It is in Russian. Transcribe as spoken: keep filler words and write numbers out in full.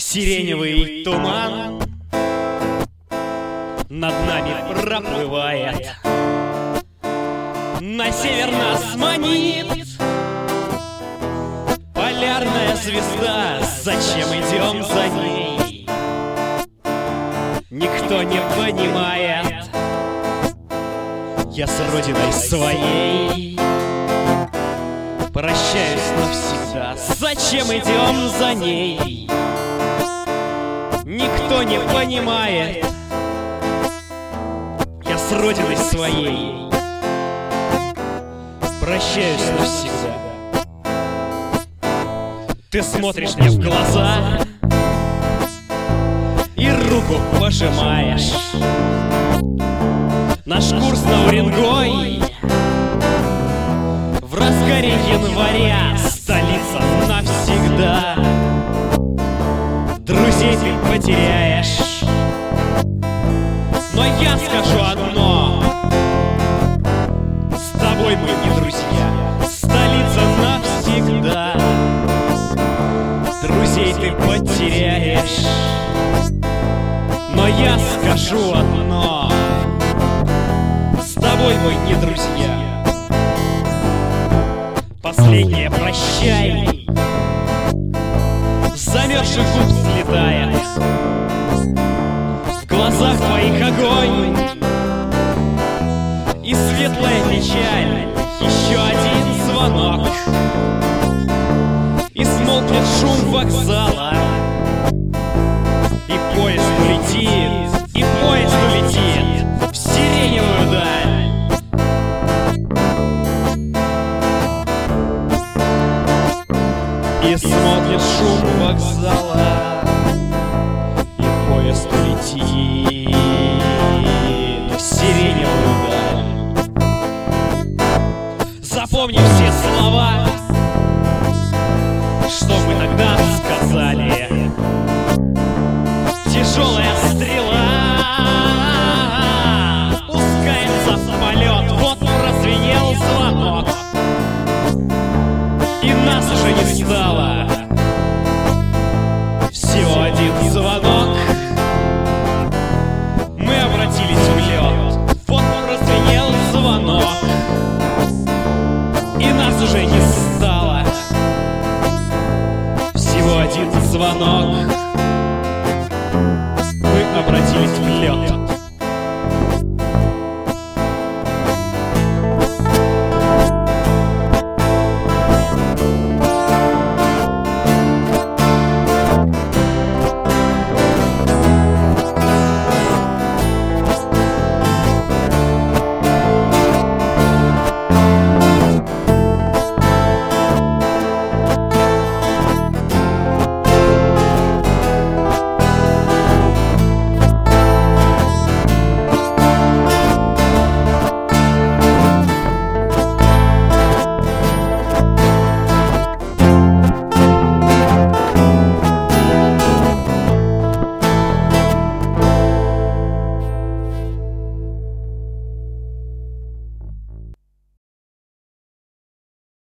Сиреневый туман над нами проплывает, на север нас манит полярная звезда. Зачем идем за ней? Никто не понимает. Я с родиной своей прощаюсь навсегда. Зачем идем за ней? Никто не понимает. Я с родиной своей прощаюсь навсегда. Ты смотришь мне в глаза и руку пожимаешь. Наш курс на Уренгой в разгаре января. Столица навсегда. Друзей ты потеряешь, но я скажу одно: с тобой мы не друзья. Столица навсегда. Друзей ты потеряешь, но я скажу одно: с тобой мы не друзья. Последнее прощай.